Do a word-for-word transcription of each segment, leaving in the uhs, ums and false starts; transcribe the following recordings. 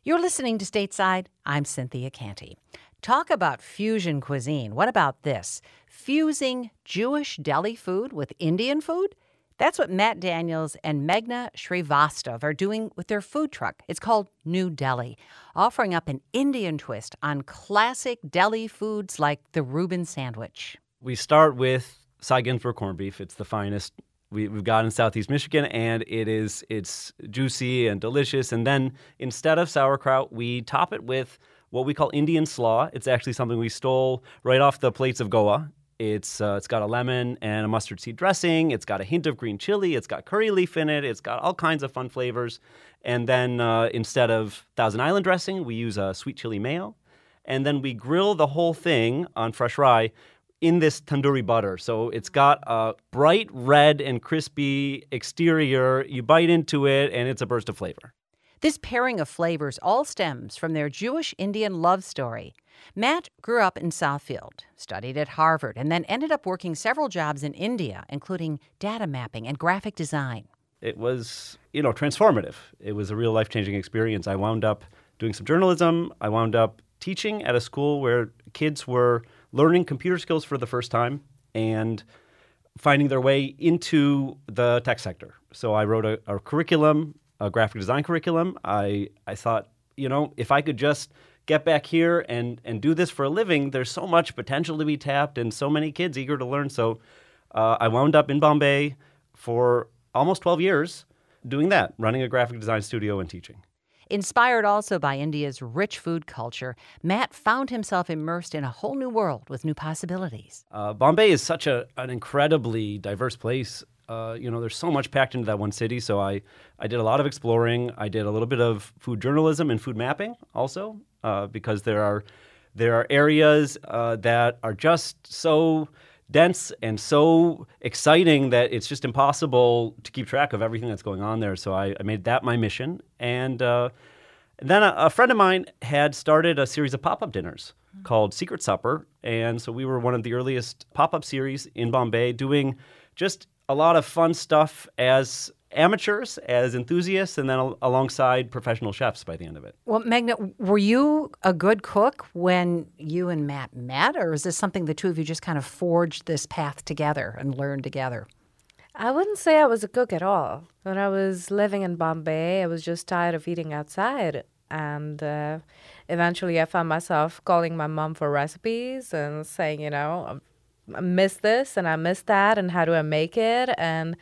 You're listening to Stateside. I'm Cynthia Canty. Talk about fusion cuisine. What about this? Fusing Jewish deli food with Indian food? That's what Matt Daniels and Meghna Shrivastava are doing with their food truck. It's called New Deli, offering up an Indian twist on classic deli foods like the Reuben sandwich. We start with Cy Ginsberg corned beef. It's the finest we, we've got in Southeast Michigan, and it is it's juicy and delicious. And then instead of sauerkraut, we top it with what we call Indian slaw. It's actually something we stole right off the plates of Goa. It's uh, it's got a lemon and a mustard seed dressing. It's got a hint of green chili. It's got curry leaf in it. It's got all kinds of fun flavors. And then uh, instead of Thousand Island dressing, we use a sweet chili mayo. And then we grill the whole thing on fresh rye in this tandoori butter. So it's got a bright red and crispy exterior. You bite into it, and it's a burst of flavor. This pairing of flavors all stems from their Jewish-Indian love story. Matt grew up in Southfield, studied at Harvard, and then ended up working several jobs in India, including data mapping and graphic design. It was, you know, transformative. It was a real life-changing experience. I wound up doing some journalism. I wound up teaching at a school where kids were learning computer skills for the first time and finding their way into the tech sector. So I wrote a, a curriculum, a graphic design curriculum. I, I thought, you know, if I could just get back here and, and do this for a living, there's so much potential to be tapped and so many kids eager to learn. So uh, I wound up in Bombay for almost twelve years doing that, running a graphic design studio and teaching. Inspired also by India's rich food culture, Matt found himself immersed in a whole new world with new possibilities. Uh, Bombay is such a, an incredibly diverse place. Uh, you know, there's so much packed into that one city. So I, I did a lot of exploring. I did a little bit of food journalism and food mapping also, uh, because there are there are areas uh, that are just so dense and so exciting that it's just impossible to keep track of everything that's going on there. So I, I made that my mission. And uh, then a, a friend of mine had started a series of pop-up dinners mm-hmm. called Secret Supper. And so we were one of the earliest pop-up series in Bombay, doing just a lot of fun stuff as amateurs, as enthusiasts, and then al- alongside professional chefs by the end of it. Well, Meghna, were you a good cook when you and Matt met, or is this something the two of you just kind of forged this path together and learned together? I wouldn't say I was a cook at all. When I was living in Bombay, I was just tired of eating outside. And uh, eventually I found myself calling my mom for recipes and saying, you know, I miss this and I miss that, and how do I make it? And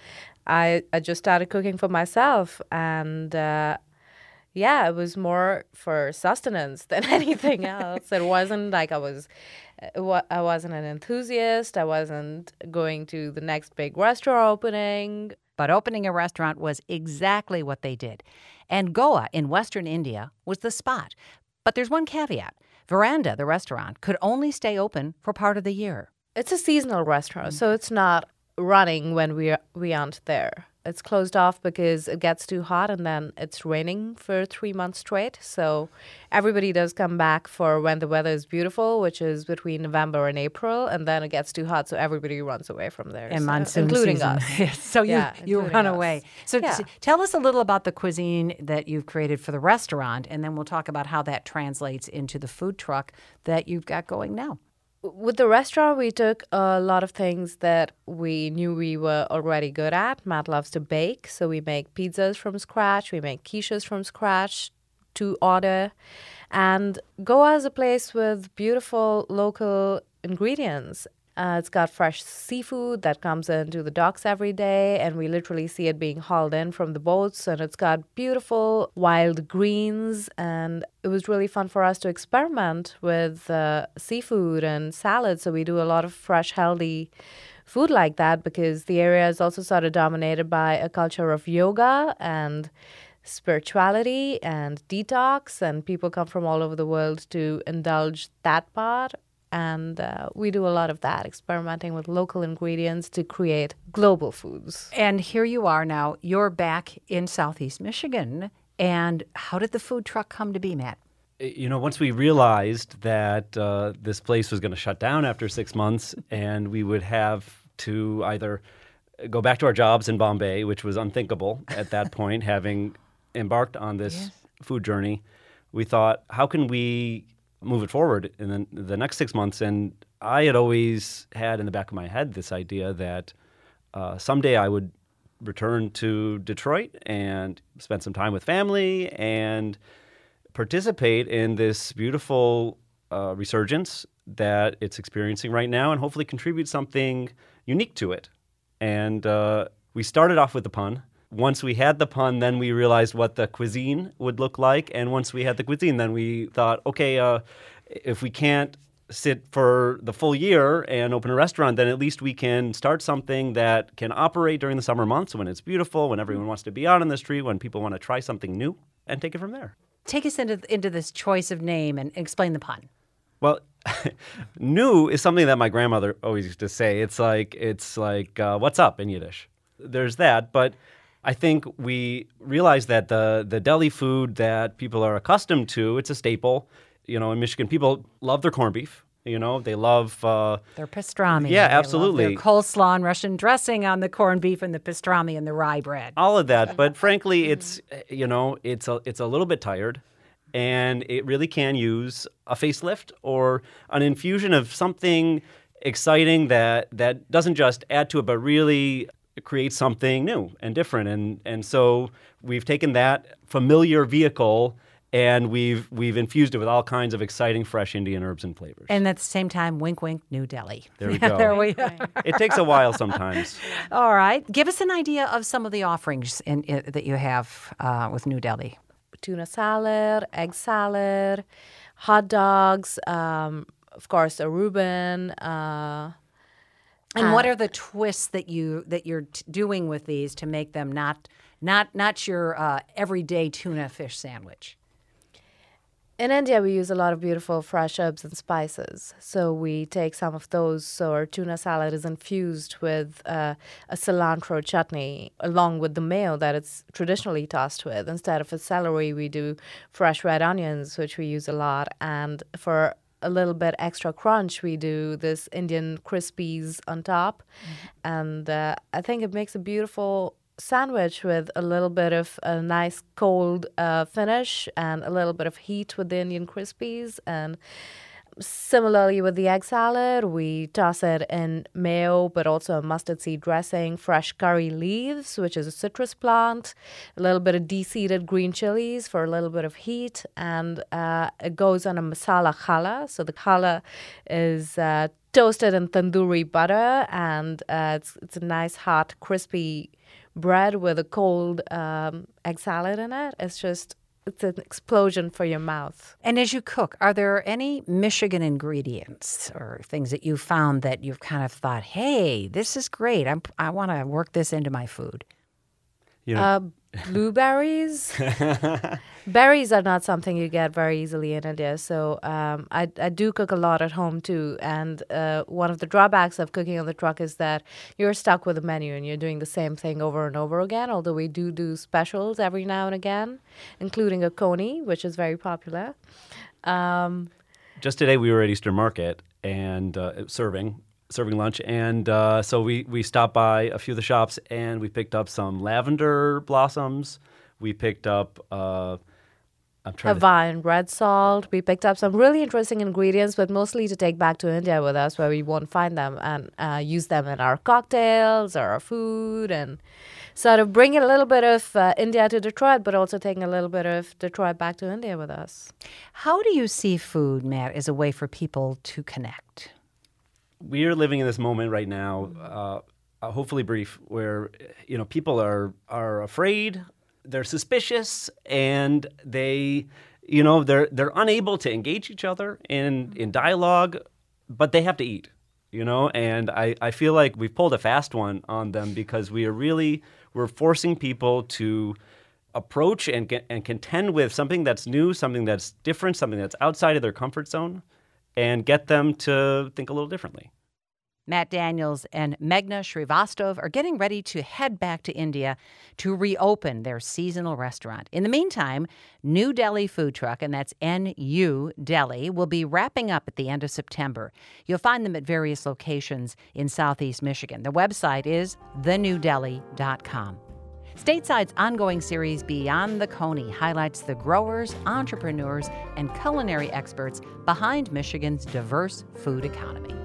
I I just started cooking for myself, and uh, yeah, it was more for sustenance than anything else. It wasn't like I was, I wasn't an enthusiast. I wasn't going to the next big restaurant opening. But opening a restaurant was exactly what they did. And Goa in Western India was the spot. But there's one caveat. Veranda, the restaurant, could only stay open for part of the year. It's a seasonal restaurant, so it's not running when we we aren't there. It's closed off because it gets too hot, and then it's raining for three months straight. So everybody does come back for when the weather is beautiful, which is between November and April, and then it gets too hot, so everybody runs away from there. And so, monsoon including season. us. So you yeah, you run us. away. So yeah. t- tell us a little about the cuisine that you've created for the restaurant, and then we'll talk about how that translates into the food truck that you've got going now. With the restaurant, we took a lot of things that we knew we were already good at. Matt loves to bake, so we make pizzas from scratch. We make quiches from scratch to order. And Goa is a place with beautiful local ingredients. Uh, it's got fresh seafood that comes into the docks every day, and we literally see it being hauled in from the boats. And it's got beautiful wild greens, and it was really fun for us to experiment with uh, seafood and salad. So we do a lot of fresh, healthy food like that, because the area is also sort of dominated by a culture of yoga and spirituality and detox, and people come from all over the world to indulge that part. And uh, we do a lot of that, experimenting with local ingredients to create global foods. And here you are now. You're back in Southeast Michigan. And how did the food truck come to be, Matt? You know, once we realized that uh, this place was going to shut down after six months and we would have to either go back to our jobs in Bombay, which was unthinkable at that point, having embarked on this yes. food journey, we thought, how can we move it forward in the, the next six months? And I had always had in the back of my head this idea that uh, someday I would return to Detroit and spend some time with family and participate in this beautiful uh, resurgence that it's experiencing right now, and hopefully contribute something unique to it. And uh, we started off with the pun. Once we had the pun, then we realized what the cuisine would look like. And once we had the cuisine, then we thought, okay, uh, if we can't sit for the full year and open a restaurant, then at least we can start something that can operate during the summer months when it's beautiful, when everyone wants to be out on the street, when people want to try something new, and take it from there. Take us into into this choice of name and explain the pun. Well, new is something that my grandmother always used to say. It's like, it's like uh, what's up in Yiddish. There's that, but I think we realize that the the deli food that people are accustomed to, it's a staple. You know, in Michigan, people love their corned beef. You know, they love uh, their pastrami. Yeah, they absolutely. Love their coleslaw and Russian dressing on the corned beef and the pastrami and the rye bread. All of that, but frankly, it's you know, it's a it's a little bit tired, and it really can use a facelift or an infusion of something exciting that that doesn't just add to it, but really create something new and different. And and so we've taken that familiar vehicle and we've we've infused it with all kinds of exciting, fresh Indian herbs and flavors. And at the same time, wink, wink, New Delhi. There we go. There we are. It takes a while sometimes. All right. Give us an idea of some of the offerings in, in, that you have uh, with New Delhi. Tuna salad, egg salad, hot dogs, um, of course, a Reuben. Uh, and uh, what are the twists that you that you're t- doing with these to make them not not not your uh, everyday tuna fish sandwich? In India, we use a lot of beautiful fresh herbs and spices. So we take some of those. So our tuna salad is infused with uh, a cilantro chutney along with the mayo that it's traditionally tossed with. Instead of a celery, we do fresh red onions, which we use a lot. And for a little bit extra crunch, we do this Indian crispies on top. Mm-hmm. And uh, I think it makes a beautiful sandwich with a little bit of a nice cold uh, finish and a little bit of heat with the Indian crispies. And similarly with the egg salad, we toss it in mayo, but also a mustard seed dressing, fresh curry leaves, which is a citrus plant, a little bit of de-seeded green chilies for a little bit of heat, and uh, it goes on a masala challah. So the challah is uh, toasted in tandoori butter, and uh, it's it's a nice, hot, crispy bread with a cold um, egg salad in it. It's just, it's an explosion for your mouth. And as you cook, are there any Michigan ingredients or things that you found that you've kind of thought, hey, this is great. I'm, I want to work this into my food? You know. Uh, blueberries. Berries are not something you get very easily in India. So um, I, I do cook a lot at home too. And uh, one of the drawbacks of cooking on the truck is that you're stuck with a menu and you're doing the same thing over and over again. Although we do do specials every now and again, including a coney, which is very popular. Um, Just today we were at Eastern Market and uh, serving. serving lunch, and uh, so we, we stopped by a few of the shops, and we picked up some lavender blossoms. We picked up, uh, I'm trying Hawaiian red salt. We picked up some really interesting ingredients, but mostly to take back to India with us, where we won't find them, and uh, use them in our cocktails or our food, and sort of bring a little bit of uh, India to Detroit, but also taking a little bit of Detroit back to India with us. How do you see food, Matt, as a way for people to connect? We are living in this moment right now, uh, hopefully brief, where you know people are are afraid, they're suspicious, and they, you know, they're they're unable to engage each other in in dialogue, but they have to eat, you know. And I, I feel like we've pulled a fast one on them because we are really we're forcing people to approach and get, and contend with something that's new, something that's different, something that's outside of their comfort zone, and get them to think a little differently. Matt Daniels and Meghna Shrivastava are getting ready to head back to India to reopen their seasonal restaurant. In the meantime, New Delhi Food Truck, and that's N U Delhi, will be wrapping up at the end of September. You'll find them at various locations in southeast Michigan. The website is the new delhi dot com. Stateside's ongoing series Beyond the Coney highlights the growers, entrepreneurs, and culinary experts behind Michigan's diverse food economy.